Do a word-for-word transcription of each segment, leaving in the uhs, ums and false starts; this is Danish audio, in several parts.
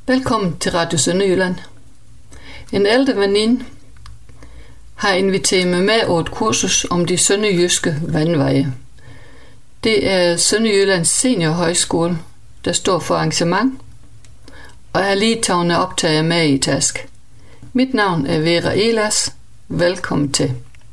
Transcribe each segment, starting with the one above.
Velkommen til Radio Sønderjylland. En ældre veninde har inviteret mig med på et kursus om de sønderjyske vandveje. Det er Sønderjyllands Seniorhøjskole, der står for arrangement, og jeg har lige taget optaget med i task. Mit navn er Vera Elas. Velkommen til.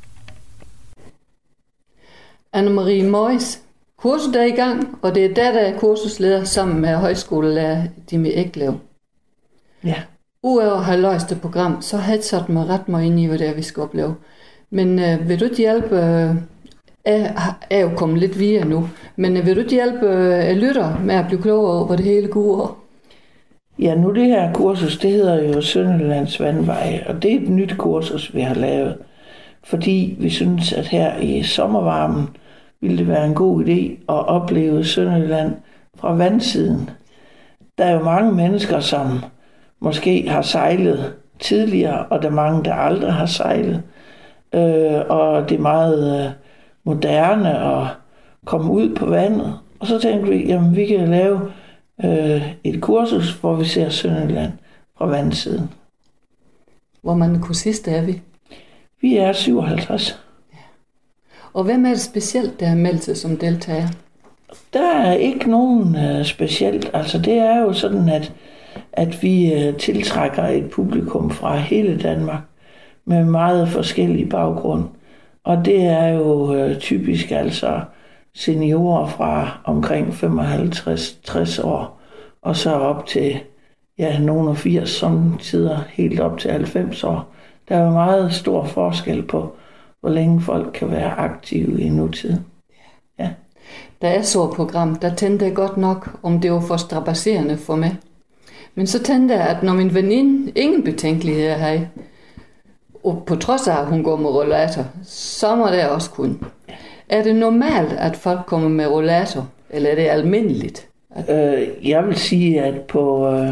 Anne-Marie Mois. Kurset er i gang, og det er der, der er kursusleder sammen med højskolelærer Dimi Eklev. Ja. Udover at have løst det program, så har jeg sat mig ret meget ind i, hvad det er, vi skal opleve. Men øh, vil du ikke hjælpe, øh, jeg er jo kommet lidt via nu, men øh, vil du ikke hjælpe øh, lytter med at blive klogere over, hvor det hele går? Ja, nu det her kursus, det hedder jo Sønderjyllands Vandveje, og det er et nyt kursus, vi har lavet. Fordi vi synes, at her i sommervarmen ville det være en god idé at opleve Sønderjylland fra vandsiden. Der er jo mange mennesker, som måske har sejlet tidligere, og der er mange, der aldrig har sejlet. Øh, og det er meget øh, moderne at komme ud på vandet. Og så tænkte vi, jamen vi kan lave øh, et kursus, hvor vi ser Sønderjylland fra vandsiden. Hvor mange kursister er vi? Vi er syvoghalvtreds. Ja. Og hvem er det specielt, der har meldt sig som deltager? Der er ikke nogen øh, specielt. Altså det er jo sådan, at, at vi øh, tiltrækker et publikum fra hele Danmark med meget forskellige baggrund. Og det er jo øh, typisk altså seniorer fra omkring femoghalvtreds til tres år, og så op til ja, nogen af firs, samtidig helt op til halvfems år. Der er jo meget stor forskel på, hvor længe folk kan være aktive i nutiden. Ja. Da jeg så et program, der tænkte jeg godt nok, om det var for strabasserende for mig. Men så tænkte jeg, at når min veninde ingen betænkeligheder havde, og på trods af, at hun går med rollator, så må det også kunne. Er det normalt, at folk kommer med rollator, eller er det almindeligt? At... Øh, jeg vil sige, at på øh,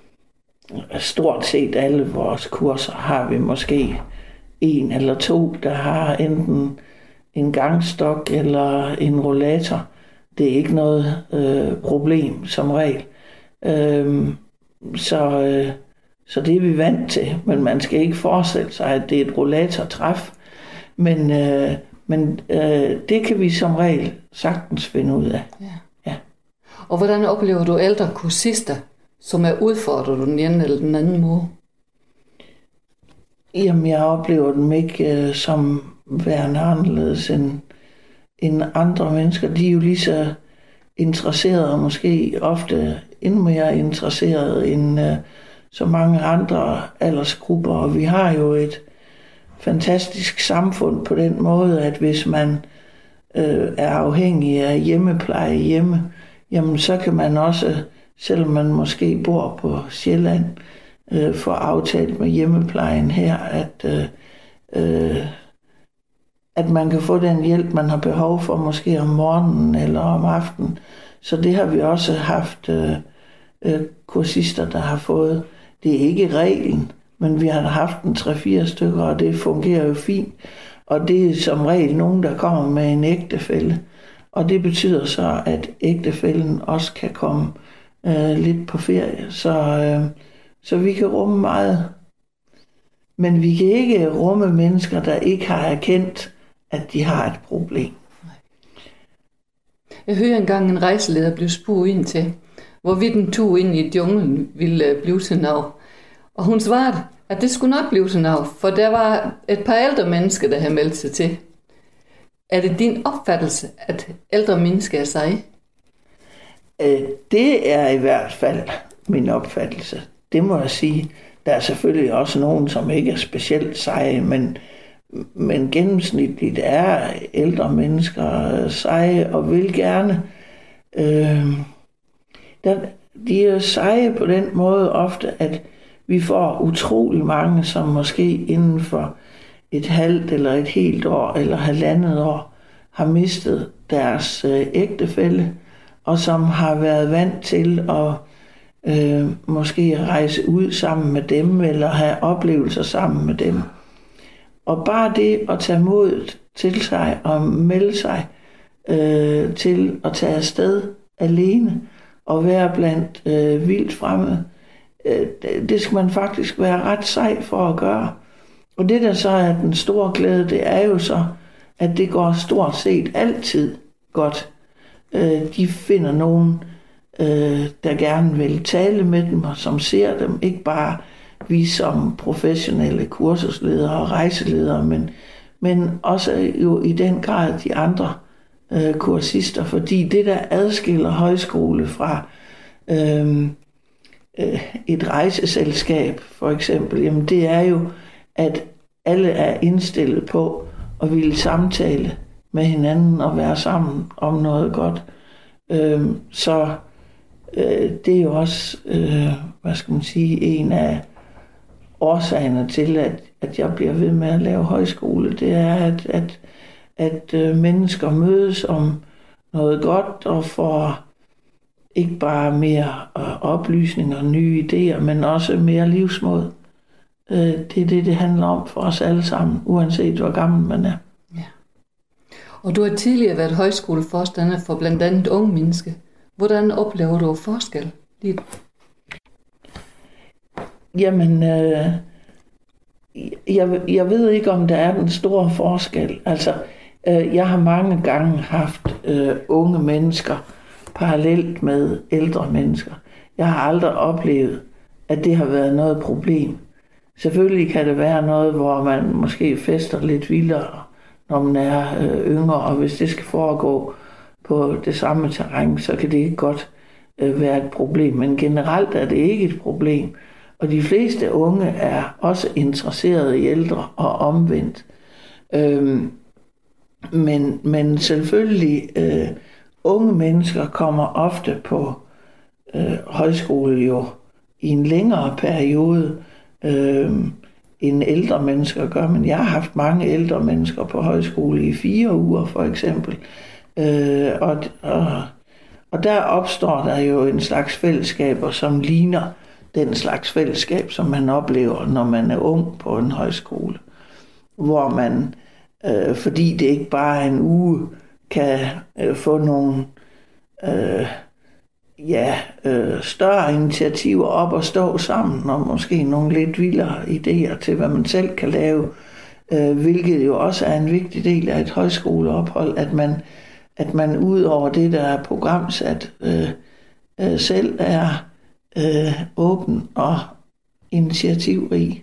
stort set alle vores kurser har vi måske en eller to, der har enten en gangstok eller en rollator. Det er ikke noget øh, problem som regel. Øh, så, øh, så det er vi vant til, men man skal ikke forestille sig, at det er et rollatortræf. Men, øh, men øh, det kan vi som regel sagtens finde ud af. Ja. Ja. Og hvordan oplever du ældre kursister, som er udfordret den ene eller den anden måde? Jamen, jeg oplever dem ikke øh, som værende anderledes end, end andre mennesker. De er jo lige så interesserede, og måske ofte endnu mere interesserede end øh, så mange andre aldersgrupper. Og vi har jo et fantastisk samfund på den måde, at hvis man øh, er afhængig af hjemmepleje hjemme, jamen så kan man også, selvom man måske bor på Sjælland, øh, få aftalt med hjemmeplejen her, at, øh, øh, at man kan få den hjælp, man har behov for, måske om morgenen eller om aftenen. Så det har vi også haft øh, øh, kursister, der har fået. Det er ikke reglen, men vi har haft en tre-fire stykker, og det fungerer jo fint. Og det er som regel nogen, der kommer med en ægtefælle. Og det betyder så, at ægtefællen også kan komme øh, lidt på ferie. Så, øh, så vi kan rumme meget. Men vi kan ikke rumme mennesker, der ikke har erkendt, at de har et problem. Jeg hørte engang en rejseleder blive spurgt ind til, hvorvidt en tur ind i junglen ville blive til noget. Og hun svarede, at det skulle nok blive til noget, for der var et par ældre mennesker, der havde meldt sig til. Er det din opfattelse, at ældre mennesker er seje? Det er i hvert fald min opfattelse. Det må jeg sige. Der er selvfølgelig også nogen, som ikke er specielt seje, men, men gennemsnitligt er ældre mennesker seje og vil gerne. Øh, der, de er seje på den måde ofte, at vi får utrolig mange, som måske inden for et halvt eller et helt år eller halvandet år har mistet deres øh, ægtefælle, og som har været vant til at øh, måske rejse ud sammen med dem, eller have oplevelser sammen med dem. Og bare det at tage modet til sig og melde sig øh, til at tage afsted alene og være blandt øh, vildt fremmede, øh, det skal man faktisk være ret sej for at gøre. Og det der så er den store glæde, det er jo så, at det går stort set altid godt. Øh, de finder nogen, øh, der gerne vil tale med dem, og som ser dem. Ikke bare vi som professionelle kursusledere og rejseledere, men, men også jo i den grad de andre øh, kursister. Fordi det, der adskiller højskole fra øh, øh, et rejseselskab, for eksempel, jamen det er jo, at alle er indstillet på at ville samtale med hinanden og være sammen om noget godt. Øh, så øh, det er jo også, øh, hvad skal man sige, en af årsagerne til, at, at jeg bliver ved med at lave højskole. Det er, at, at, at øh, mennesker mødes om noget godt og får ikke bare mere øh, oplysning og nye idéer, men også mere livsmod. Øh, det er det, det handler om for os alle sammen, uanset hvor gammel man er. Ja. Og du har tidligere været højskoleforstander for blandt andet unge mennesker. Hvordan oplever du forskel? Lige... Jamen, øh, jeg, jeg ved ikke, om der er den store forskel. Altså, øh, jeg har mange gange haft øh, unge mennesker parallelt med ældre mennesker. Jeg har aldrig oplevet, at det har været noget problem. Selvfølgelig kan det være noget, hvor man måske fester lidt vildere, når man er øh, yngre, og hvis det skal foregå på det samme terræn, så kan det ikke godt øh, være et problem. Men generelt er det ikke et problem. Og de fleste unge er også interesserede i ældre og omvendt. Øhm, men, men selvfølgelig, øh, unge mennesker kommer ofte på øh, højskole jo i en længere periode, øh, end ældre mennesker gør. Men jeg har haft mange ældre mennesker på højskole i fire uger for eksempel. Øh, og, og, og der opstår der jo en slags fællesskaber, som ligner den slags fællesskab, som man oplever, når man er ung på en højskole. Hvor man, øh, fordi det ikke bare er en uge, kan øh, få nogle øh, ja, øh, større initiativer op og stå sammen, og måske nogle lidt vildere idéer til, hvad man selv kan lave. Øh, hvilket jo også er en vigtig del af et højskoleophold, at man, at man ud over det, der er programsat, øh, øh, selv er Øh, åben og initiativrig.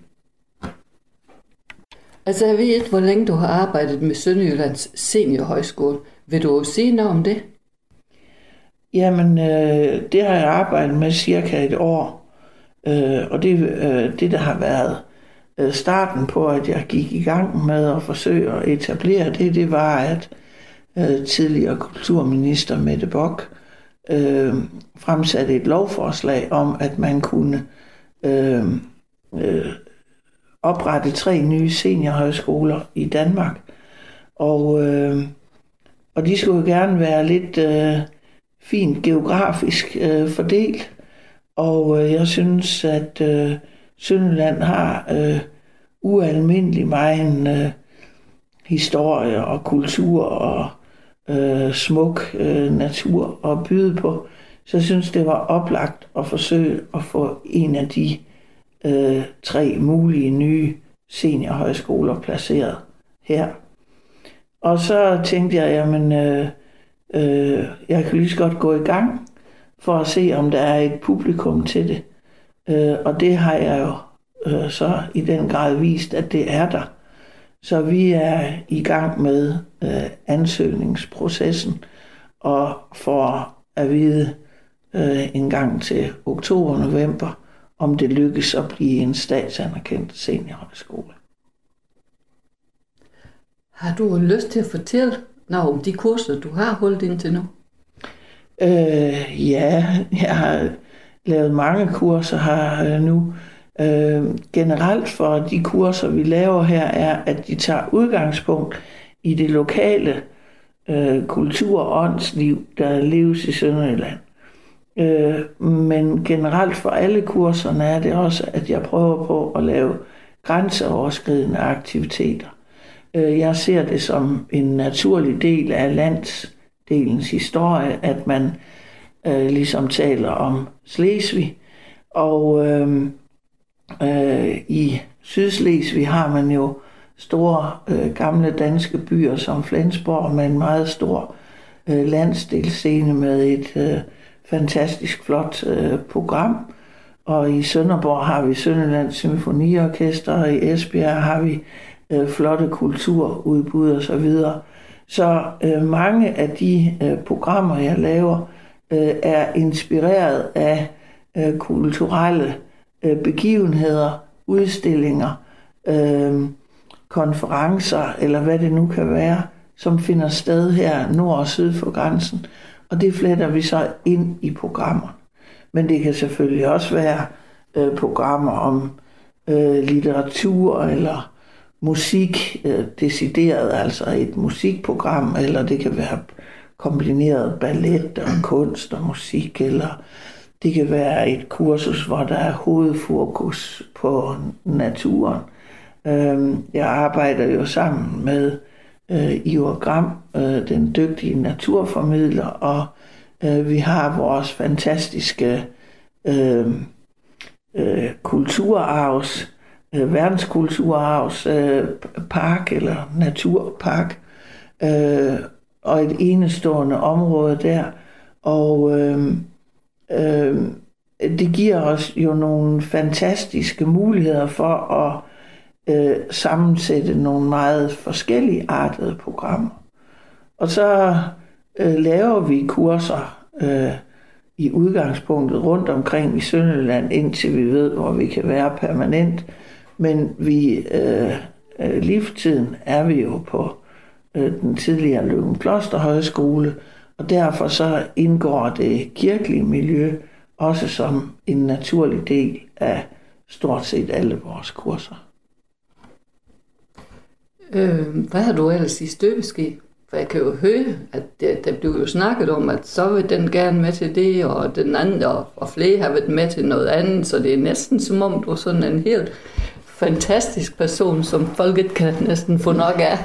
Altså jeg ved ikke, hvor længe du har arbejdet med Sønderjyllands Seniorhøjskole. Vil du sige noget om det? Jamen, øh, det har jeg arbejdet med cirka et år. Øh, og det, øh, det, der har været øh, starten på, at jeg gik i gang med at forsøge at etablere det, det var, at øh, tidligere kulturminister Mette Bock Øh, fremsatte et lovforslag om, at man kunne øh, øh, oprette tre nye seniorhøjskoler i Danmark. Og, øh, og de skulle jo gerne være lidt øh, fint geografisk øh, fordelt. Og øh, jeg synes, at øh, Sønderjylland har øh, ualmindelig meget øh, historie og kultur og Øh, smuk øh, natur at byde på, så jeg synes, det var oplagt at forsøge at få en af de øh, tre mulige nye seniorhøjskoler placeret her. Og så tænkte jeg, jamen, øh, øh, jeg kan lige så godt gå i gang for at se, om der er et publikum til det. Øh, og det har jeg jo øh, så i den grad vist, at det er der. Så vi er i gang med øh, ansøgningsprocessen og får at vide øh, en gang til oktober-november, om det lykkes at blive en statsanerkendt seniorhøjskole. Har du lyst til at fortælle noget om de kurser, du har holdt indtil nu? Øh, ja, jeg har lavet mange kurser her øh, nu. Øh, generelt for de kurser, vi laver her, er, at de tager udgangspunkt i det lokale øh, kultur- og åndsliv, der leves i Sønderjylland. Øh, men generelt for alle kurserne er det også, at jeg prøver på at lave grænseoverskridende aktiviteter. Øh, jeg ser det som en naturlig del af landsdelens historie, at man øh, ligesom taler om Slesvig, og øh, øh, i Sydslesvig har man jo store øh, gamle danske byer som Flensborg med en meget stor øh, landsdelsscene med et øh, fantastisk flot øh, program. Og i Sønderborg har vi Sønderlands Symfoniorkester, og i Esbjerg har vi øh, flotte kulturudbud og så videre. Så øh, mange af de øh, programmer, jeg laver, øh, er inspireret af øh, kulturelle øh, begivenheder, udstillinger, øh, konferencer eller hvad det nu kan være, som finder sted her nord og syd for grænsen. Og det fletter vi så ind i programmer. Men det kan selvfølgelig også være øh, programmer om øh, litteratur eller musik, øh, decideret, altså et musikprogram, eller det kan være kombineret ballet og kunst og musik, eller det kan være et kursus, hvor der er hovedfokus på naturen. Øh, jeg arbejder jo sammen med øh, Ivar Gram, øh, den dygtige naturformidler, og øh, vi har vores fantastiske øh, øh, kulturarvs, øh, verdenskulturarvs øh, park eller naturpark, øh, og et enestående område der. Og øh, øh, det giver os jo nogle fantastiske muligheder for at øh, sammensætte nogle meget forskellige artede programmer. Og så øh, laver vi kurser øh, i udgangspunktet rundt omkring i Sønderjylland, indtil vi ved, hvor vi kan være permanent. Men vi, øh, øh, lige for tiden er vi jo på øh, den tidligere Løgumkloster Højskole, og derfor så indgår det kirkelige miljø også som en naturlig del af stort set alle vores kurser. Øh, hvad har du ellers i støbeski? For jeg kan jo høre, at der, der bliver jo snakket om, at så vil den gerne med til det, og den anden, og, og flere har været med til noget andet, så det er næsten som om, du er sådan en helt fantastisk person, som folket kan næsten få nok af.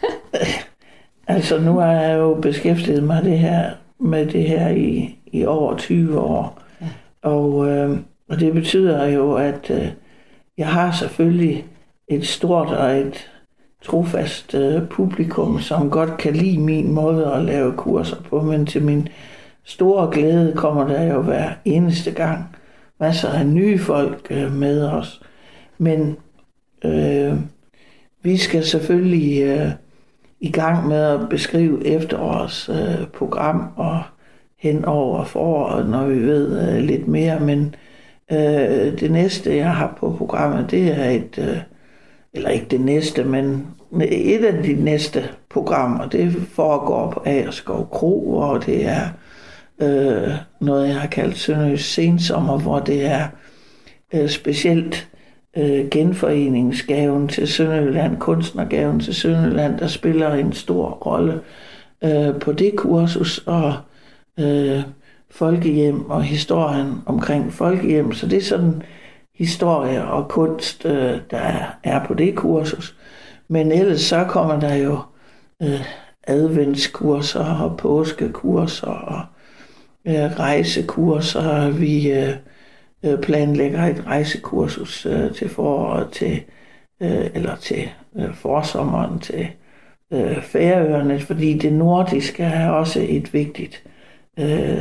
Altså, nu har jeg jo beskæftiget mig det her, med det her i, i over tyve år, ja. og, øh, og det betyder jo, at øh, jeg har selvfølgelig et stort og et trofast øh, publikum, som godt kan lide min måde at lave kurser på, men til min store glæde kommer der jo hver eneste gang masser af nye folk øh, med os. Men øh, vi skal selvfølgelig øh, i gang med at beskrive efterårets øh, program og hen over foråret, når vi ved øh, lidt mere, men øh, det næste, jeg har på programmet, det er et øh, eller ikke det næste, men et af de næste programmer, det foregår på Agerskov Kro, hvor det er øh, noget, jeg har kaldt Sønderjysk Sensommer, hvor det er øh, specielt øh, genforeningsgaven til Sønderjylland, kunstnergaven til Sønderjylland, der spiller en stor rolle øh, på det kursus, og øh, folkehjem og historien omkring folkehjem, så det er sådan historie og kunst, øh, der er på det kursus. Men ellers så kommer der jo øh, adventskurser og påskekurser og øh, rejsekurser. Vi øh, planlægger et rejsekursus øh, til foråret, til, øh, eller til øh, forsommeren, til øh, Færøerne, fordi det nordiske er også et vigtigt øh,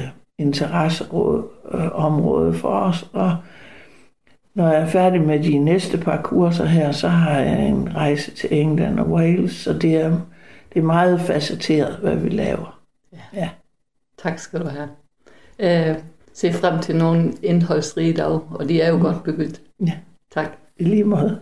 interesseområde for os. Og når jeg er færdig med de næste par kurser her, så har jeg en rejse til England og Wales, så det er, det er meget facetteret, hvad vi laver. Ja. Ja. Tak skal du have. Øh, se frem til nogle indholdsrige dage, og de er jo mm. godt begyndt. Ja. Tak. I lige måde.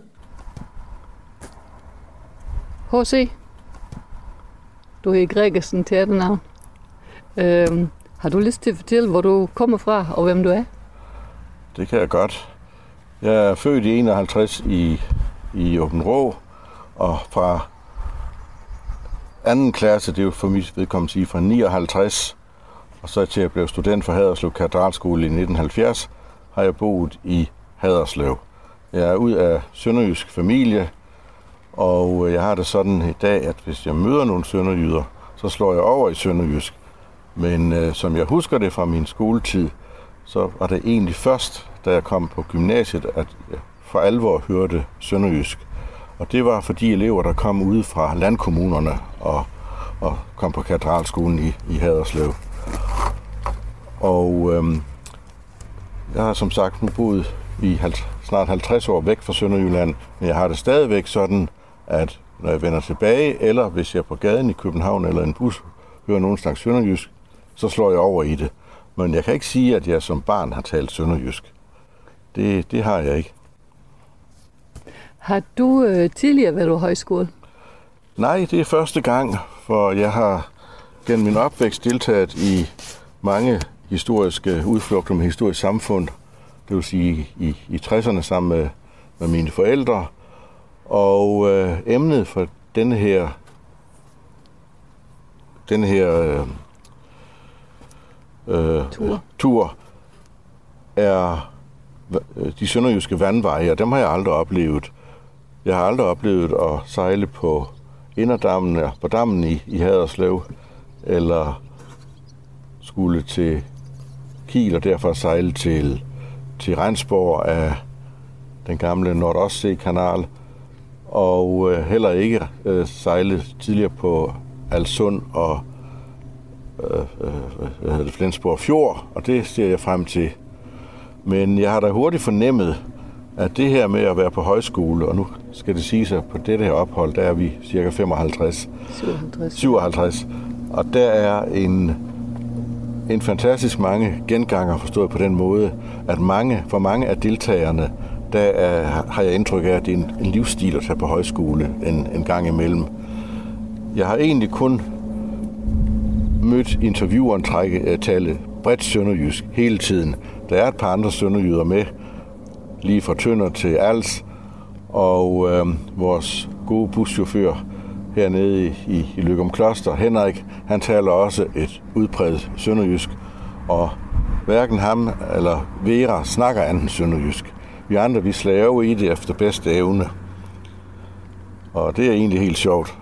H C, du er Gregersen til efternavn. Øh, har du lyst til at fortælle, hvor du kommer fra, og hvem du er? Det kan jeg godt. Jeg er født i enoghalvtreds i, i Aabenraa, og fra anden klasse, det er jo for mig vedkommende sige, fra nioghalvtreds, og så til jeg blev student for Haderslev Katedralskole i nitten halvfjerds, har jeg boet i Haderslev. Jeg er ud af sønderjysk familie, og jeg har det sådan i dag, at hvis jeg møder nogle sønderjyder, så slår jeg over i sønderjysk. Men øh, som jeg husker det fra min skoletid, så var det egentlig først, da jeg kom på gymnasiet, at jeg for alvor hørte sønderjysk. Og det var for de elever, der kom ude fra landkommunerne og, og kom på Katedralskolen i, i Haderslev. Og øhm, jeg har som sagt nu boet i snart halvtreds år væk fra Sønderjylland, men jeg har det stadigvæk sådan, at når jeg vender tilbage, eller hvis jeg er på gaden i København eller en bus hører nogen slags sønderjysk, så slår jeg over i det. Men jeg kan ikke sige, at jeg som barn har talt sønderjysk. Det, det har jeg ikke. Har du øh, tidligere været på højskole? Nej, det er første gang, for jeg har gennem min opvækst deltaget i mange historiske udflugter med historisk samfund. Det vil sige i, i tresserne sammen med, med mine forældre. Og øh, emnet for denne her, denne her øh, øh, tur. tur er de sønderjyske vandveje, og dem har jeg aldrig oplevet. Jeg har aldrig oplevet at sejle på Inderdammen, på dammen i, i Haderslev, eller skulle til Kiel og derfor sejle til, til Rendsborg af den gamle Nordostsee-kanal, og øh, heller ikke øh, sejle tidligere på Alsund og øh, øh, Flensborg Fjord, og det ser jeg frem til. Men jeg har da hurtigt fornemmet, at det her med at være på højskole, og nu skal det siges, at på dette her ophold, der er vi cirka femoghalvtreds, syvoghalvtreds, syvoghalvtreds og der er en, en fantastisk mange genganger forstået på den måde, at mange, for mange af deltagerne, der er, har jeg indtryk af, at det er en, en livsstil at tage på højskole en, en gang imellem. Jeg har egentlig kun mødt intervieweren trække, tale bredt sønderjysk hele tiden. Der er et par andre sønderjyder med, lige fra Tønder til Als, og øh, vores gode buschauffør hernede i, i Løgum Kloster, Henrik, han taler også et udpræget sønderjysk, og hverken ham eller Vera snakker anden sønderjysk. Vi andre, vi slager i det efter bedste evne, og det er egentlig helt sjovt.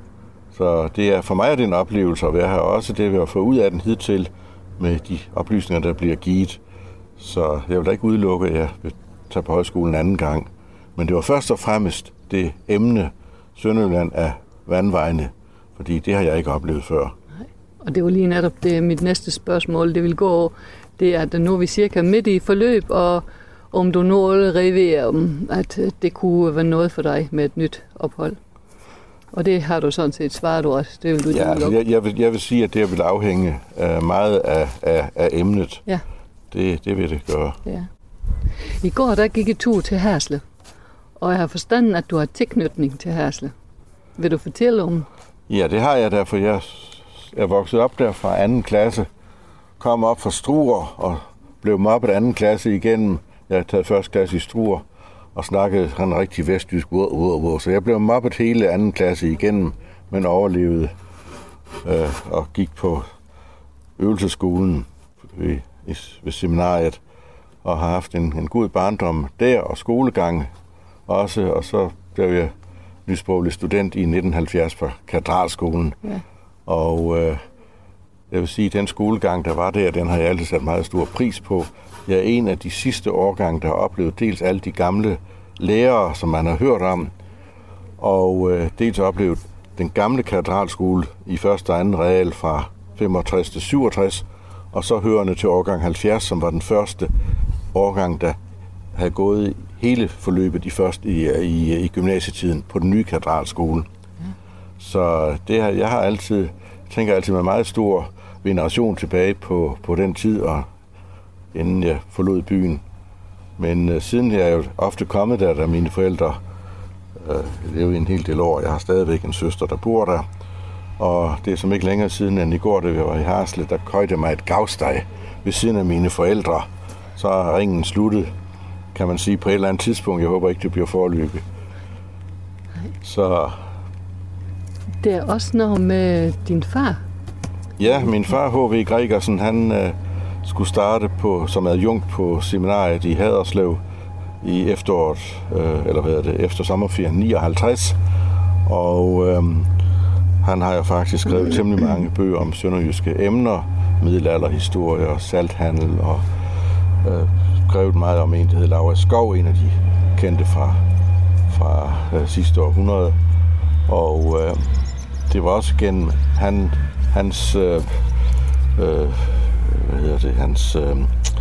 Så det er for mig er det en oplevelse at være her, også det ved at få ud af den hidtil med de oplysninger, der bliver givet. Så jeg vil da ikke udelukke, at jeg vil tage på højskolen en anden gang. Men det var først og fremmest det emne Sønderjylland af vandvejene, fordi det har jeg ikke oplevet før. Nej. Og det var lige netop det, mit næste spørgsmål, det vil gå, det er, at nu er vi cirka midt i forløb, og om du nu allerede ved, om at det kunne være noget for dig med et nyt ophold. Og det har du sådan set svaret også. Det vil du ja, altså jeg, jeg, vil, jeg vil sige, at det vil afhænge uh, meget af, af, af emnet. Ja. Det, det vil det gøre. Ja. I går der gik et tur til Herslev, og jeg har forstanden, at du har tilknytning til Herslev. Vil du fortælle om? Ja, det har jeg da, for jeg er vokset op der fra anden klasse, kom op fra Struer og blev mobbet anden klasse igennem. Jeg havde taget første klasse i Struer og snakkede han rigtig vestjysk, wow, wow, wow. Så jeg blev mobbet hele anden klasse igennem, men overlevede øh, og gik på øvelseskolen ved, ved seminariet og har haft en, en god barndom der og skolegang også, og så blev jeg nysproglig student i nitten halvfjerds på Katedralskolen. Ja. Og øh, jeg vil sige, at den skolegang, der var der, den har jeg altid sat meget stor pris på. Jeg er en af de sidste årgange, der har oplevet dels alle de gamle lærere, som man har hørt om, og øh, dels oplevet den gamle katedralskole i første og anden real fra femogtres til syvogtres, og så hørende til årgang halvfjerds, som var den første årgang, der havde gået hele forløbet i, første, i, i, i gymnasietiden på den nye katedralskole. Ja. Så det her, jeg har altid, tænker altid med meget stor veneration tilbage på, på den tid, og inden jeg forlod byen. Men uh, siden jeg er jo ofte kommet der, da mine forældre uh, levede en hel del år. Jeg har stadigvæk en søster, der bor der. Og det er som ikke længere siden, end i går, da vi var i Harsle, der køjte mig et gavsteg ved siden af mine forældre. Så er ringen sluttet, kan man sige, på et eller andet tidspunkt. Jeg håber ikke, det bliver forløbet. Så... Det er også noget med din far. Ja, min far, H V Gregersen, han uh, skulle starte på, som adjunkt på seminariet i Haderslev i efteråret, uh, eller hvad er det, efter sommerferien nioghalvtreds. Og uh, han har jo faktisk skrevet temmelig mange bøger om sønderjyske emner, middelalderhistorie og salthandel og uh, skrevet meget om en, der hed Laura Skov, en af de kendte fra, fra øh, sidste århundrede. Og øh, det var også gennem han, hans, øh, øh, hvad hedder det, hans, øh,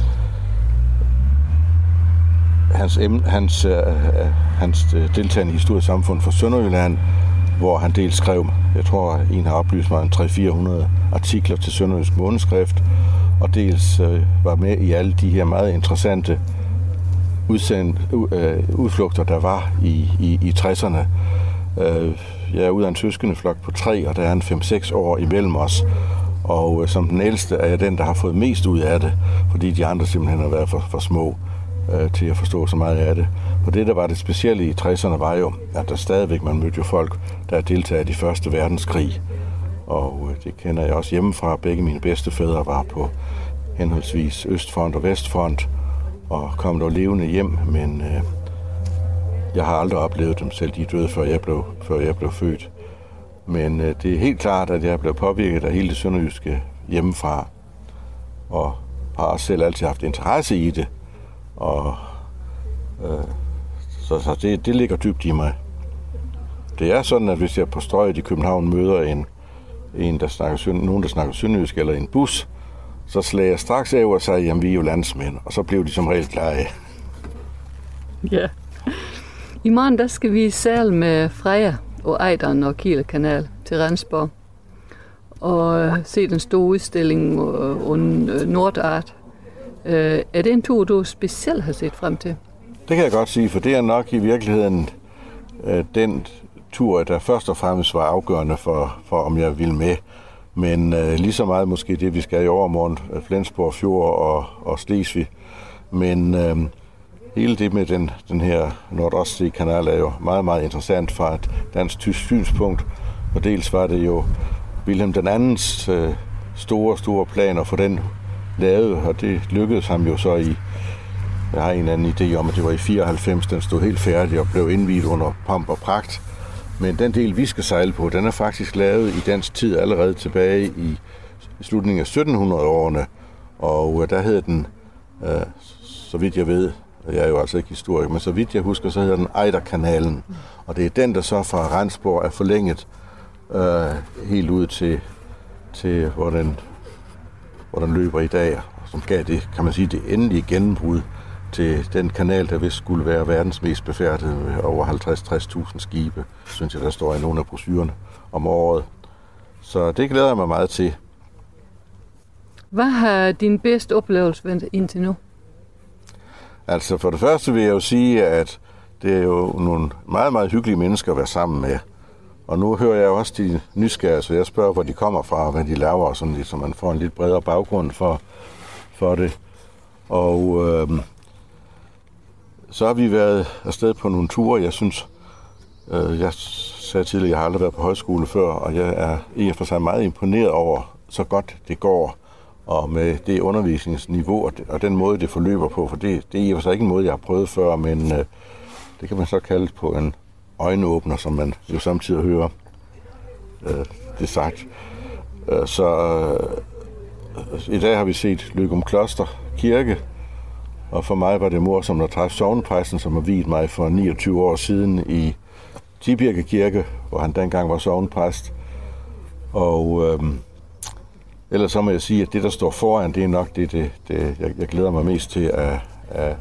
hans, emne, hans, øh, hans deltagende i Historisk Samfund for Sønderjylland, hvor han dels skrev, jeg tror, en har oplyst mig, en tre til fire hundrede artikler til Sønderjysk Måneskrift, og dels øh, var med i alle de her meget interessante udsend, øh, udflugter, der var i, i, i tresserne. Øh, jeg er ud af en søskendeflok på tre, og der er en fem seks år imellem os. Og øh, som den ældste er jeg den, der har fået mest ud af det, fordi de andre simpelthen har været for, for små øh, til at forstå så meget af det. For det, der var det specielle i tresserne, var jo, at der stadigvæk, man mødte jo folk, der er deltaget i første verdenskrig. Og øh, det kender jeg også hjemmefra. Begge mine bedstefædre var på henholdsvis Østfront og Vestfront, og kom dog levende hjem, men øh, jeg har aldrig oplevet dem selv. De er døde, før jeg blev, før jeg blev født. Men øh, det er helt klart, at jeg blev påvirket af hele det sønderjyske hjemmefra, og har også selv altid haft interesse i det. Og, øh, så så det, det ligger dybt i mig. Det er sådan, at hvis jeg på Strøget i København møder en, en der snakker, nogen, der snakker sønderjysk, eller en bus, så slæger jeg straks af og siger, jamen vi er jo landsmænd, og så blev de som regel klare af. Ja. I morgen der skal vi sejle med Freja og Ejderen og Kiel Kanal til Rendsborg og se den store udstilling under Nordart. Er det en tur, du specielt har set frem til? Det kan jeg godt sige, for det er nok i virkeligheden den tur, der først og fremmest var afgørende for, for om jeg ville med. Men uh, lige så meget måske det, vi skal i overmorgen, Flensborg Fjord og, og Slesvig. Men uh, hele det med den, den her Nordostsee-kanal er jo meget, meget interessant fra et dansk-tysk synspunkt. Og dels var det jo Wilhelm den andens uh, store, store planer for den lavet, og det lykkedes ham jo så i, jeg har en eller anden idé om, at det var i fireoghalvfems, den stod helt færdig og blev indviet under pomp og pragt. Men den del, vi skal sejle på, den er faktisk lavet i dansk tid allerede tilbage i slutningen af sytten hundrede-årene. Og der hed den, øh, så vidt jeg ved, jeg er jo altså ikke historiker, men så vidt jeg husker, så hedder den Ejderkanalen. Og det er den, der så fra Rendsborg er forlænget øh, helt ud til, til hvor, den, hvor den løber i dag. Som gav det, kan man sige, det endelige gennembrud til den kanal, der vist skulle være verdens mest befærdede med over halvtreds til tres tusind skibe, synes jeg, der står i nogle af brochurerne om året. Så det glæder jeg mig meget til. Hvad har din bedste oplevelse været indtil nu? Altså for det første vil jeg jo sige, at det er jo nogle meget, meget hyggelige mennesker at være sammen med. Og nu hører jeg også de nysgerrige, så jeg spørger, hvor de kommer fra og hvad de laver, sådan, så man får en lidt bredere baggrund for, for det. Og øh, så har vi været afsted på nogle ture. Jeg synes, øh, jeg sagde tidligere, jeg har aldrig været på højskole før, og jeg er i og for sig meget imponeret over, så godt det går, og med det undervisningsniveau og den måde, det forløber på. For det, det er i og for sig ikke en måde, jeg har prøvet før, men øh, det kan man så kalde på en øjenåbner, som man jo samtidig hører øh, det sagt. Øh, så øh, i dag har vi set Løgum Kloster Kirke, og for mig var det morsomt at træffe sognepræsten, som har viet mig for niogtyve år siden i Tibirke Kirke, hvor han dengang var sognepræst. Og øh, ellers så må jeg sige, at det, der står foran, det er nok det, det, det jeg, jeg glæder mig mest til af, af,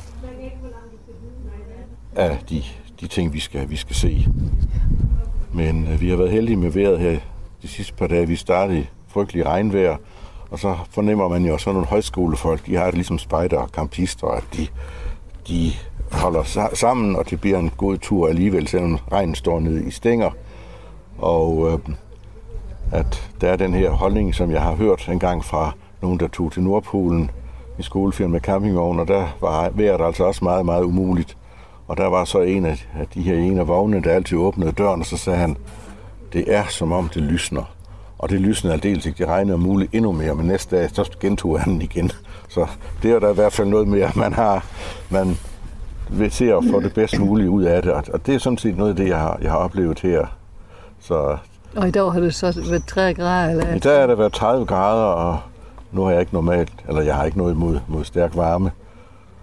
af de, de ting, vi skal, vi skal se. Men øh, vi har været heldige med vejret her de sidste par dage. Vi startede i frygtelig regnvejr, og så fornemmer man jo sådan nogle højskolefolk, de har det ligesom spejder og campister, at de, de holder sammen, og det bliver en god tur alligevel, selvom regnen står nede i stænger. Og øh, at der er den her holdning, som jeg har hørt engang fra nogen, der tog til Nordpolen i skoleferien med campingvogn, og der var vejret altså også meget, meget umuligt. Og der var så en af de her ene af vognene, der altid åbnede døren, og så sagde han, det er som om det lysner. Og det lysnede aldeles ikke, det regnede muligt endnu mere, men næste dag, så gentog han den igen. Så det er der i hvert fald noget med, at man har, man vil se at få det bedst mulige ud af det. Og det er sådan set noget af det, jeg har, jeg har oplevet her. Så, og i dag har det så været tre grader? Eller? I dag har det været tredive grader, og nu har jeg ikke normalt, eller jeg har ikke noget imod mod stærk varme.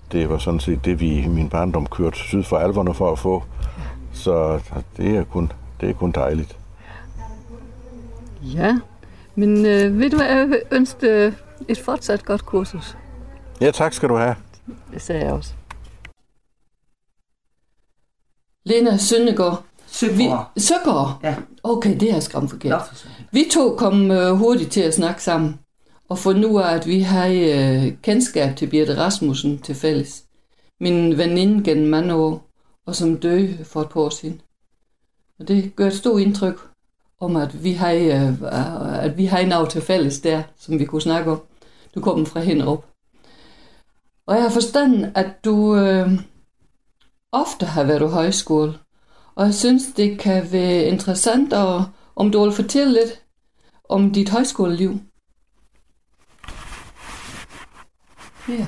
det var sådan set det, vi i min barndom kørte syd for Alperne for at få. Så det er kun, det er kun dejligt. Ja, men øh, ved du hvad, jeg ønsker et fortsat godt kursus. Ja, tak skal du have. Det sagde jeg også. Lena Søndergaard. Søgaard. Vi, Søgaard? Ja. Okay, det er skræmt forkert. Vi to kom øh, hurtigt til at snakke sammen, og fundet ud af, at vi har øh, kendskab til Birthe Rasmussen til fælles. Min veninde gennem mange år, og som døde for et par år siden. Og det gør et stort indtryk om, at vi har, øh, at vi har noget til fælles der, som vi kunne snakke om. Du kom fra Hinderup. Og jeg har forstået, at du øh, ofte har været på højskole, og jeg synes, det kan være interessant, og, om du vil fortælle lidt om dit højskoleliv. Ja.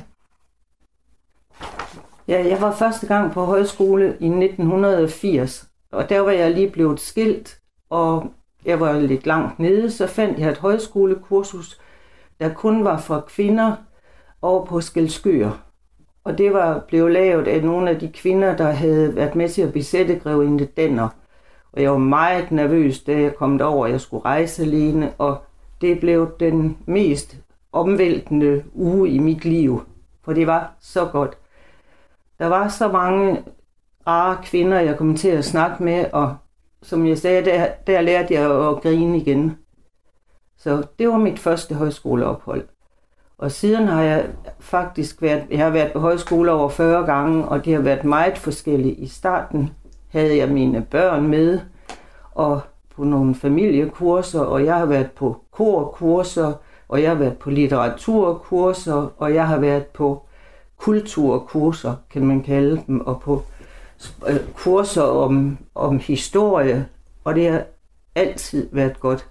Ja, jeg var første gang på højskole i nitten firs, og der var jeg lige blevet skilt, og jeg var lidt langt nede, så fandt jeg et højskolekursus, der kun var for kvinder over på Skælskør. Og det var blevet lavet af nogle af de kvinder, der havde været med til at besætte Grevinde Danner. Og jeg var meget nervøs, da jeg kom derover, jeg skulle rejse alene, og det blev den mest omvæltende uge i mit liv, for det var så godt. Der var så mange rare kvinder, jeg kom til at snakke med, og som jeg sagde, der, der lærte jeg at grine igen. Så det var mit første højskoleophold. Og siden har jeg faktisk været, jeg har været på højskole over fyrre gange, og det har været meget forskelligt. I starten havde jeg mine børn med, og på nogle familiekurser, og jeg har været på korkurser, og jeg har været på litteraturkurser, og jeg har været på kulturkurser, kan man kalde dem, og på kurser om, om historie, og det har altid været godt.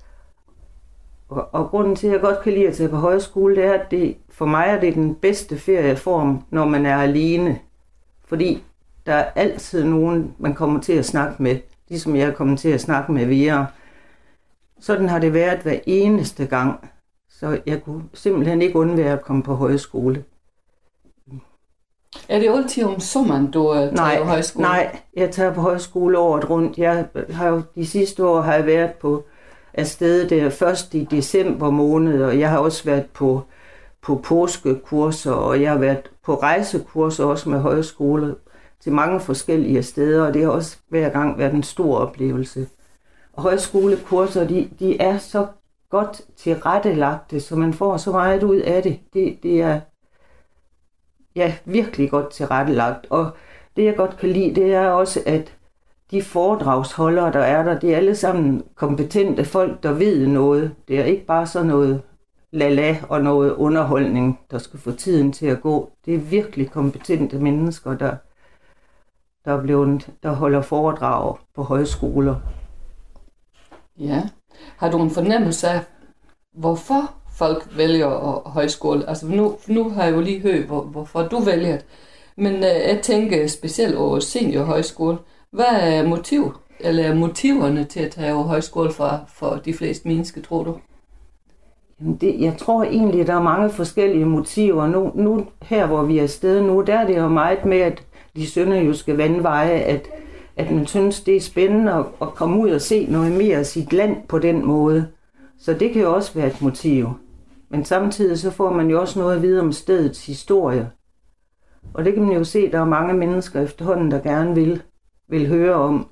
Og, og grunden til, at jeg godt kan lide at tage på højskole, det er, at det, for mig er det den bedste ferieform, når man er alene. Fordi der er altid nogen, man kommer til at snakke med, ligesom jeg er kommet til at snakke med Vera. Sådan har det været hver eneste gang, så jeg kunne simpelthen ikke undvære at komme på højskole. Er det altid om sommeren, du tager nej, på højskole? Nej, jeg tager på højskole året rundt. Jeg har jo, de sidste år har jeg været på afsted der først i december måned, og jeg har også været på, på påskekurser, og jeg har været på rejsekurser også med højskole til mange forskellige steder, og det har også hver gang været en stor oplevelse. Og højskolekurser, de, de er så godt tilrettelagte, så man får så meget ud af det. Det, det er ja, virkelig godt tilrettelagt, og det jeg godt kan lide, det er også, at de foredragsholdere, der er der, det er alle sammen kompetente folk, der ved noget. Det er ikke bare sådan noget lala og noget underholdning, der skal få tiden til at gå. Det er virkelig kompetente mennesker, der, der, er blevet, der holder foredrag på højskoler. Ja. Har du en fornemmelse af, hvorfor folk vælger at højskole? Altså nu, nu har jeg jo lige hørt, hvor, hvorfor du vælger det. Men uh, jeg tænker specielt over seniorhøjskole. Hvad er motiv, eller motiverne til at tage over højskole for, for de fleste mennesker, tror du? Jamen det, jeg tror egentlig, der er mange forskellige motiver. Nu, nu her, hvor vi er afsted nu, der er det jo meget med, at de sønderjyske vandveje, at, at man synes, det er spændende at, at komme ud og se noget mere af sit land på den måde. Så det kan jo også være et motiv. Men samtidig så får man jo også noget at vide om stedets historie. Og det kan man jo se, der er mange mennesker efterhånden, der gerne vil, vil høre om.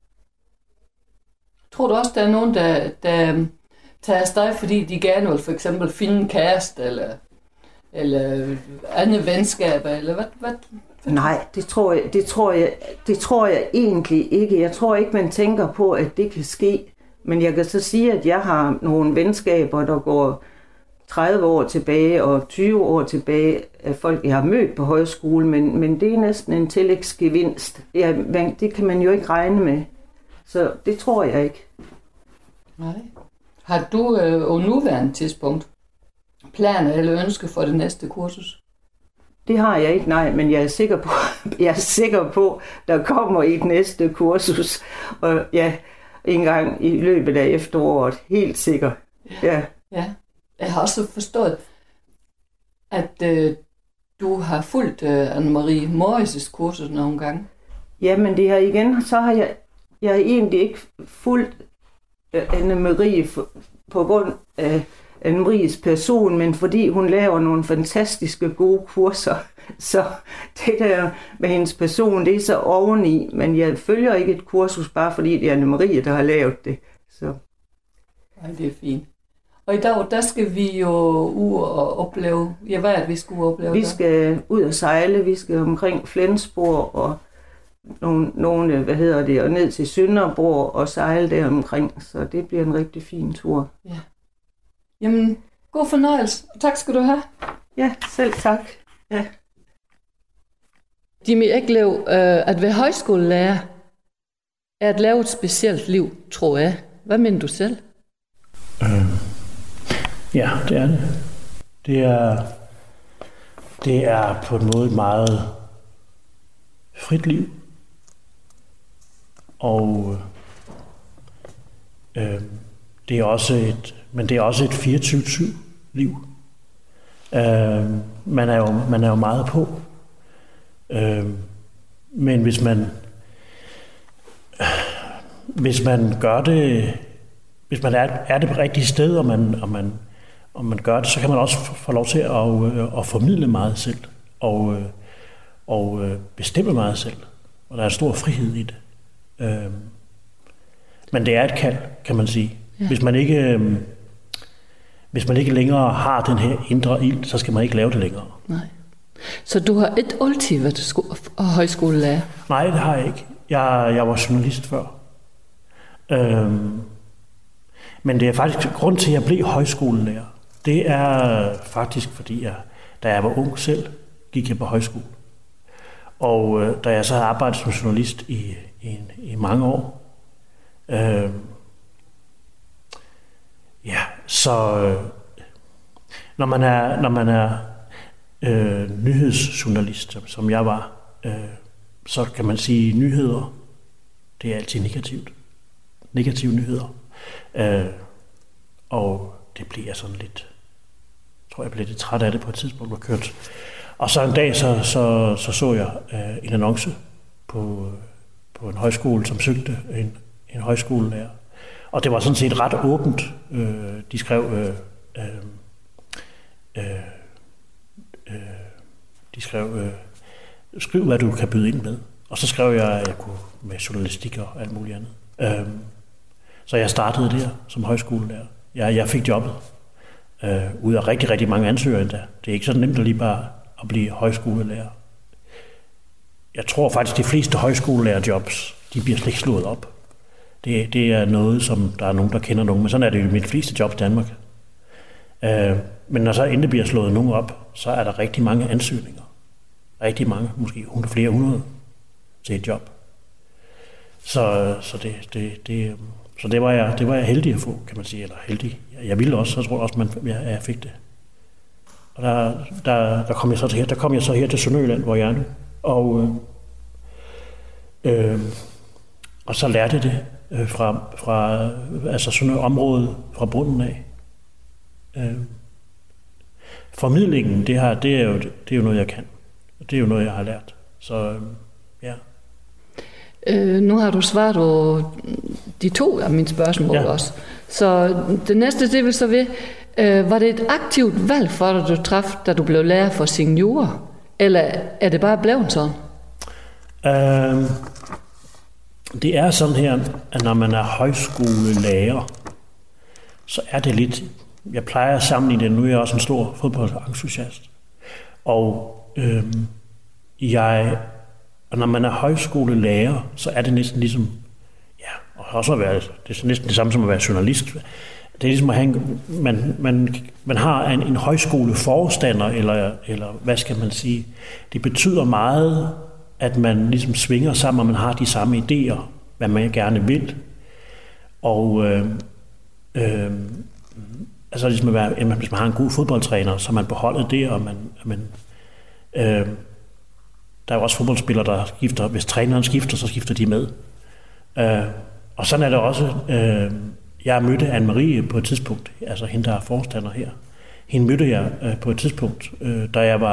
Tror du også, der er nogen, der, der tager afsted, fordi de gerne vil for eksempel finde en kæreste, eller, eller andre venskaber, eller hvad? hvad, hvad? Nej, det tror, jeg, det, tror jeg, det tror jeg egentlig ikke. Jeg tror ikke, man tænker på, at det kan ske. Men jeg kan så sige, at jeg har nogle venskaber, der går tredive år tilbage og tyve år tilbage af folk, jeg har mødt på højskole, men, men det er næsten en tillægsgevinst. Ja, men det kan man jo ikke regne med. Så det tror jeg ikke. Nej. Har du øh, på nuværende tidspunkt planer eller ønsker for det næste kursus? Det har jeg ikke, nej, men jeg er sikker på, jeg er sikker på, der kommer et næste kursus, og ja, en gang i løbet af efteråret, helt sikker. Ja. Ja. Jeg har også forstået, at øh, du har fulgt uh, Anne-Marie Morris' kursus nogle gange. Ja, men det her igen, så har jeg, jeg har egentlig ikke fulgt uh, Anne-Marie på grund af Anne-Maries person, men fordi hun laver nogle fantastiske gode kurser. Så det der med hendes person, det er så oveni, men jeg følger ikke et kursus, bare fordi det er Anne-Marie, der har lavet det. Så. Nej, det er fint. Og i dag, der skal vi jo ud og opleve, ja, hvad er det, vi skal opleve? Vi der? skal ud og sejle, vi skal omkring Flensborg og nogle, nogle, hvad hedder det, og ned til Sønderborg og sejle der omkring, så det bliver en rigtig fin tur. Ja. Jamen, god fornøjelse, og tak skal du have. Ja, selv tak. Ja. Jimmy Eklev, øh, at være højskolelærer er at lave et specielt liv, tror jeg. Hvad mener du selv? Øh, ja, det er det. Det er, det er på en måde et meget frit liv. Og øh, det er også et, men det er også et fireogtyve syv liv. Øh, man er jo man er jo meget på. Øh, men hvis man hvis man gør det, hvis man er, er det rigtige sted, og man og man og man gør det, så kan man også få lov til at, at formidle meget selv og og bestemme meget selv. Og der er en stor frihed i det. Øh, men det er et kald, kan man sige. Ja. Hvis man ikke øh, hvis man ikke længere har den her indre ild, så skal man ikke lave det længere. Nej. Så du har et altid været sko- højskolelærer? Nej, det har jeg ikke. Jeg, jeg var journalist før. Øhm, men det er faktisk grund til, at jeg blev højskolelærer. Det er faktisk, fordi jeg, da jeg var ung selv, gik jeg på højskole. Og øh, da jeg så havde arbejdet som journalist i, i, i mange år, øh, ja, så øh, når man er, når man er øh, nyhedsjournalist, som jeg var, øh, så kan man sige, at nyheder, det er altid negativt. Negative nyheder. Øh, og det bliver jeg sådan lidt, jeg tror jeg blev lidt træt af det på et tidspunkt, hvor jeg kørte. Og så en dag, så så, så, så jeg øh, en annonce på, på en højskole, som søgte en, en højskolelærer. Og det var sådan set ret åbent. Øh, de skrev, øh, øh, øh, øh, de skrev, øh, skriv hvad du kan byde ind med. Og så skrev jeg, at jeg kunne med journalistik og alt muligt andet. Øh, så jeg startede der som højskolelærer. Jeg, jeg fik jobbet øh, ud af rigtig, rigtig mange ansøgere endda. Det er ikke så nemt at lige bare at blive højskolelærer. Jeg tror faktisk, de fleste højskolelærerjobs, de bliver slet ikke slået op. Det, det er noget, som der er nogen, der kender nogen, men sådan er det jo med de fleste jobs i Danmark. Øh, men når så endelig bliver slået nogen op, så er der rigtig mange ansøgninger. Rigtig mange, måske flere hundrede til et job. Så, så, det, det, det, så det, var jeg, det var jeg heldig at få, kan man sige. Eller heldig. Jeg ville også, så tror jeg også, man, jeg, jeg fik det. Og der, der, der, kom jeg så til her, der kom jeg så her til Sønderjylland, hvor jeg er nu. Og, øh, øh, og så lærte jeg det øh, fra, fra altså sådan et område fra bunden af. Øh, formidlingen, det, her, det, er jo, det er jo noget, jeg kan. Det er jo noget, jeg har lært. Så øh, ja. Øh, nu har du svaret på de to af mine spørgsmål ja. Også. Så det næste, det vil så ved, øh, var det et aktivt valg for dig, du traf, da du blev lærer for seniorer? Eller er det bare blevet sådan? Øh, det er sådan her, at når man er højskolelærer, så er det lidt, jeg plejer at sammenligne det, nu er jeg også en stor fodboldentusiast. Og øh, jeg, og når man er højskolelærer, så er det næsten ligesom, ja, og også at være, det er næsten det samme som at være journalist. Det er ligesom at have en, man, man, man har en, en højskoleforstander, eller, eller hvad skal man sige. Det betyder meget, at man ligesom svinger sammen, og man har de samme idéer, hvad man gerne vil. Og øh, øh, altså ligesom at være, hvis man har en god fodboldtræner, så er man på holdet der, og man, man øh, der er jo også fodboldspillere, der skifter, hvis træneren skifter, så skifter de med. Øh, og sådan er det også. Øh, jeg mødte Anne-Marie på et tidspunkt, altså hende, der er forstander her. Hende mødte jeg øh, på et tidspunkt, øh, da jeg var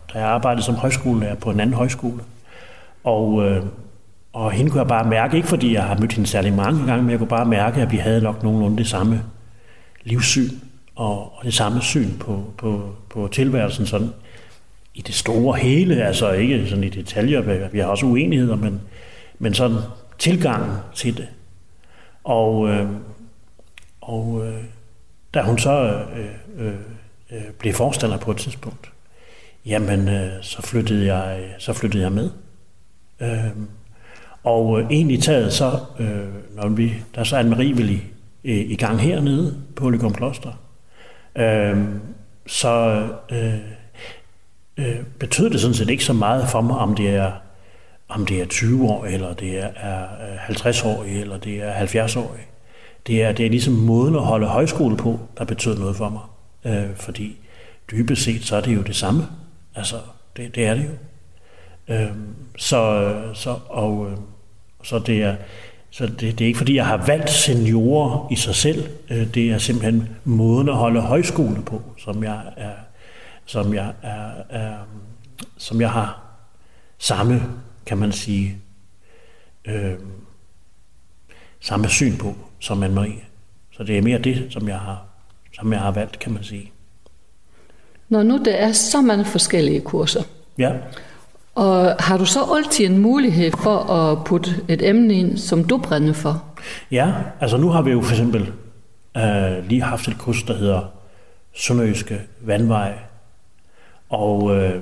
da jeg arbejdede som højskolelærer på en anden højskole. Og, øh, og hende kunne jeg bare mærke, ikke fordi jeg har mødt hende særlig mange gange, men jeg kunne bare mærke, at vi havde nok nogenlunde det samme livssyn og, og det samme syn på, på, på tilværelsen sådan i det store hele, altså ikke sådan i detaljer, vi har også uenigheder, men, men sådan tilgangen til det. Og, øh, og øh, da hun så øh, øh, øh, blev forstander på et tidspunkt, jamen øh, så, flyttede jeg, så flyttede jeg med. Øh, og øh, egentlig taget så, øh, når vi, der er så Anne-Marie vel i, i gang hernede på Løgum Kloster, øh, så øh, øh, betød det sådan set ikke så meget for mig, om det er, om det er tyve år, eller det er, er halvtreds år, eller det er halvfjerds år. Det er, det er ligesom måden at holde højskole på, der betød noget for mig. Øh, fordi dybest set, så er det jo det samme. Altså, det, det er det jo. Øh, så, så, og, så det er, så det, det er ikke fordi, jeg har valgt seniorer i sig selv. Øh, det er simpelthen måden at holde højskole på, som jeg er, som jeg er, er som jeg har samme, kan man sige, øh, samme syn på som Anne-Marie. Så det er mere det, som jeg har, som jeg har valgt, kan man sige. Når nu der er så mange forskellige kurser, ja. Og har du så altid en mulighed for at putte et emne ind, som du brænder for? Ja, altså nu har vi jo for eksempel øh, lige haft et kurs, der hedder Sønderjyske Vandveje. Og øh,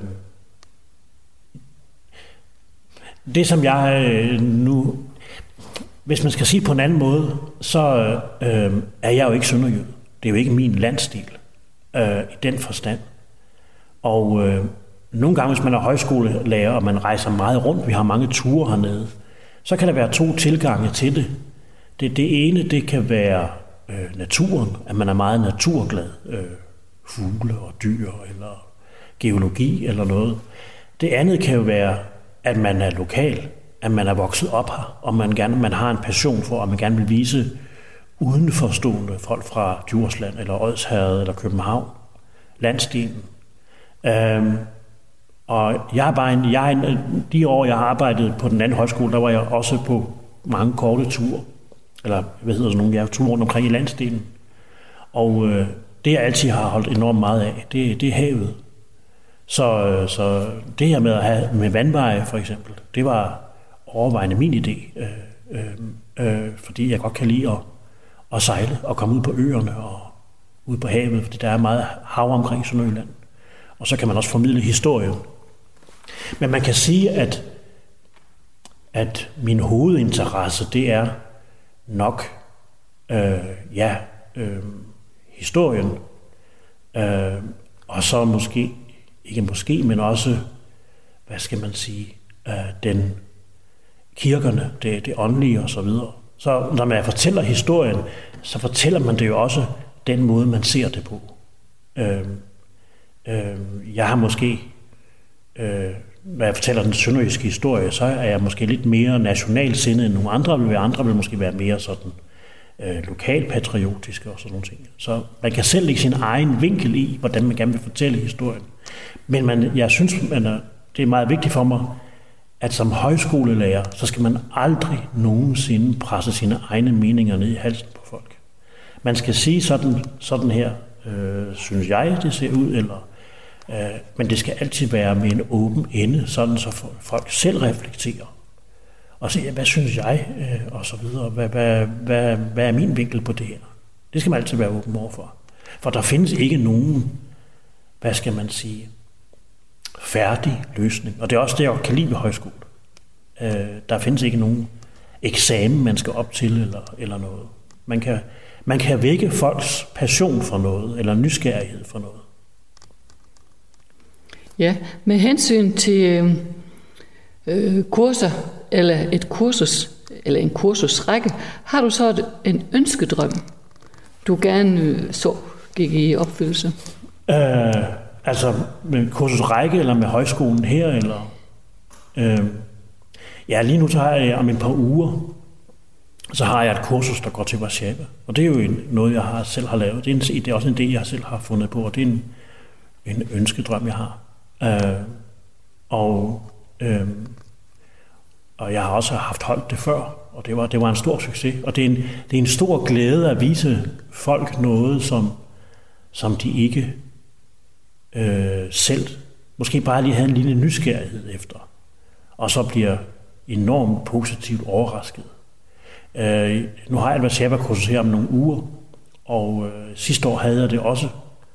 det som jeg øh, nu, hvis man skal sige på en anden måde, så øh, er jeg jo ikke sønderjyde. Det er jo ikke min landsdel øh, i den forstand. Og øh, nogle gange, hvis man er højskolelærer, og man rejser meget rundt, vi har mange ture hernede, så kan der være to tilgange til det. Det, det ene, det kan være øh, naturen, at man er meget naturglad. Øh, fugle og dyr, eller geologi, eller noget. Det andet kan jo være, at man er lokal, at man er vokset op her, og man, gerne, man har en passion for, at man gerne vil vise udenforstående folk fra Djursland, eller Odsherred, eller København, landsdelen. Øhm, og jeg er bare en, jeg er en, de år, jeg har arbejdet på den anden højskole, der var jeg også på mange korte ture, eller hvad hedder sådan nogle, jeg er ture rundt omkring i landsdelen. Og øh, det, jeg altid har holdt enormt meget af, det, det er havet. Så, så det her med at have med vandveje, for eksempel, det var overvejende min idé, øh, øh, øh, fordi jeg godt kan lide at, at sejle og komme ud på øerne og ud på havet, fordi der er meget hav omkring Sønderjylland. Og så kan man også formidle historien. Men man kan sige, at, at min hovedinteresse, det er nok, øh, ja, øh, historien, øh, og så måske, ikke måske, men også, hvad skal man sige, øh, den kirkerne, det, det åndelige og så videre. Så når man fortæller historien, så fortæller man det jo også den måde, man ser det på. Øh, øh, jeg har måske, øh, når jeg fortæller den sønderjyske historie, så er jeg måske lidt mere nationalsindet end nogle andre vil være. Andre vil måske være mere sådan øh, lokalpatriotiske og sådan nogle ting. Så man kan selv lægge sin egen vinkel i, hvordan man gerne vil fortælle historien. Men man, jeg synes, man er, det er meget vigtigt for mig, at som højskolelærer, så skal man aldrig nogensinde presse sine egne meninger ned i halsen på folk. Man skal sige sådan, sådan her, øh, synes jeg, det ser ud, eller, øh, men det skal altid være med en åben ende, sådan så folk selv reflekterer. Og siger, hvad synes jeg, øh, og så videre. Hvad, hvad, hvad, hvad er min vinkel på det her? Det skal man altid være åben overfor. For der findes ikke nogen, hvad skal man sige, færdig løsning. Og det er også det, jeg kan lide ved højskole. Øh, der findes ikke nogen eksamen, man skal op til, eller, eller noget. Man kan, man kan vække folks passion for noget, eller nysgerrighed for noget. Ja, med hensyn til øh, kurser, eller et kursus, eller en kursusrække, har du så en ønskedrøm, du gerne øh, så gik i opfyldelse? Øh, altså med kursusrække, eller med højskolen her, eller... Øh, ja, lige nu så har jeg om et par uger, så har jeg et kursus, der går til Warszawa. Og det er jo en, noget, jeg har, selv har lavet. Det er, en, det er også en idé, jeg selv har fundet på, og det er en, en ønskedrøm, jeg har. Øh, Og, øh, og jeg har også haft holdt det før, og det var, det var en stor succes. Og det er en, det er en stor glæde at vise folk noget, som, som de ikke øh, selv måske bare lige havde en lille nysgerrighed efter, og så bliver enormt positivt overrasket. Øh, nu har jeg et Warszawa-kursus her om nogle uger, og øh, sidste år havde jeg det også,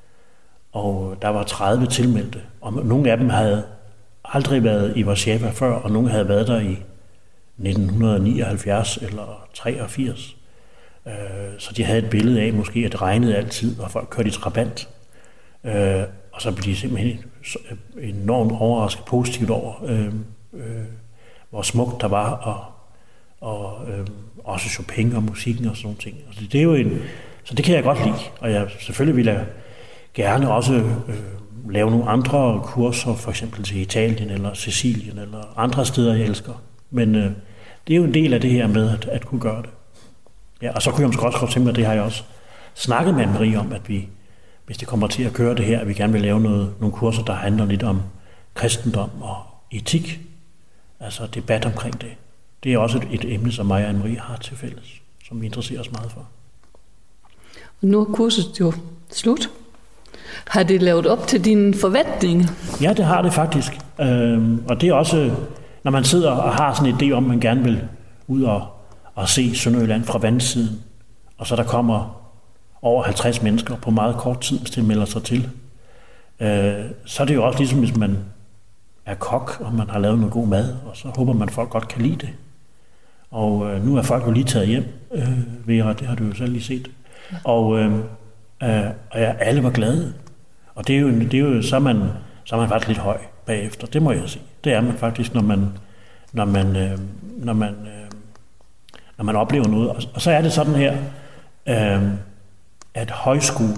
og der var tredive tilmeldte, og nogle af dem havde aldrig været i Warszawa før, og nogle havde været der i nitten nioghalvfjerds eller treogfirs. Øh, så de havde et billede af måske, at det regnede altid, og folk kørte i trabant. Øh, og så blev de simpelthen enormt overrasket positivt over, øh, øh, hvor smukt der var, og, og øh, også Chopin og musikken og sådan nogle ting. Altså, det er jo en, så det kan jeg godt lide, og jeg selvfølgelig vil jeg gerne også øh, lave nogle andre kurser, for eksempel til Italien eller Sicilien eller andre steder, jeg elsker. Men øh, det er jo en del af det her med at, at kunne gøre det. Ja, og så kunne jeg måske også godt tænke mig, det har jeg også snakket med Anne-Marie om, at vi, hvis det kommer til at køre det her, at vi gerne vil lave noget, nogle kurser, der handler lidt om kristendom og etik. Altså debat omkring det. Det er også et, et emne, som mig og Anne-Marie har til fælles, som vi interesserer os meget for. Og nu er kurset jo slut. Har det lavet op til dine forventninger? Ja, det har det faktisk. Øhm, og det er også, når man sidder og har sådan en idé om, at man gerne vil ud og, og se Sønderjylland fra vandsiden, og så der kommer over halvtreds mennesker på meget kort tid, hvis det melder sig til. Øh, så er det jo også ligesom, hvis man er kok, og man har lavet noget god mad, og så håber man, at folk godt kan lide det. Og øh, nu er folk jo lige taget hjem, øh, Vera, det har du jo selv lige set. Og, øh, øh, og ja, alle var glade. Og det er jo, det er jo så, er man, så er man faktisk lidt høj bagefter, det må jeg sige. Det er man faktisk, når man, når man, øh, når man, øh, når man oplever noget. Og, og så er det sådan her, øh, at højskole,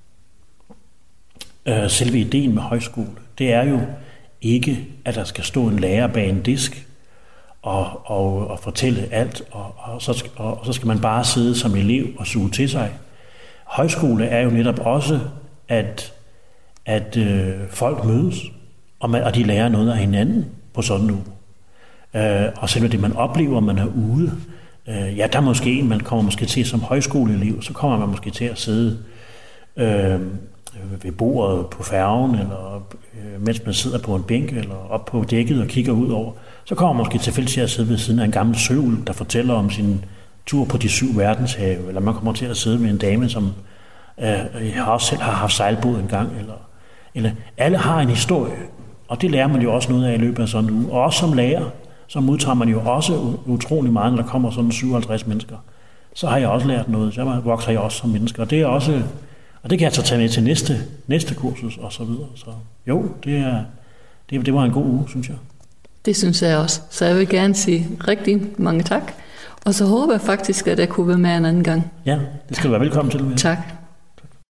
øh, selve ideen med højskole, det er jo ikke, at der skal stå en lærer bag en disk og, og, og fortælle alt, og, og, så skal, og, og så skal man bare sidde som elev og suge til sig. Højskole er jo netop også, at, at øh, folk mødes, og, man, og de lærer noget af hinanden på sådan en uge. Øh, og selve det, man oplever, man er ude, øh, ja, der er måske en, man kommer måske til som højskoleelev, så kommer man måske til at sidde øh, ved bordet på færgen, eller øh, mens man sidder på en bænk, eller op på dækket og kigger ud over. Så kommer man måske tilfældigt til at sidde ved siden af en gammel søvl, der fortæller om sin tur på de syv verdenshave, eller man kommer til at sidde med en dame, som øh, har også selv har haft sejlbåd en gang, eller, eller alle har en historie, og det lærer man jo også noget af i løbet af sådan en uge. Og også som lærer, så modtager man jo også utrolig meget, når der kommer sådan syvoghalvtreds mennesker. Så har jeg også lært noget, så vokser jeg også som menneske, og det er også, og det kan jeg så tage med til næste, næste kursus og så videre. Så jo, det, er, det, det var en god uge, synes jeg. Det synes jeg også. Så jeg vil gerne sige rigtig mange tak. Og så håber jeg faktisk, at jeg kunne være med en anden gang. Ja, det skal du være velkommen til. Tak.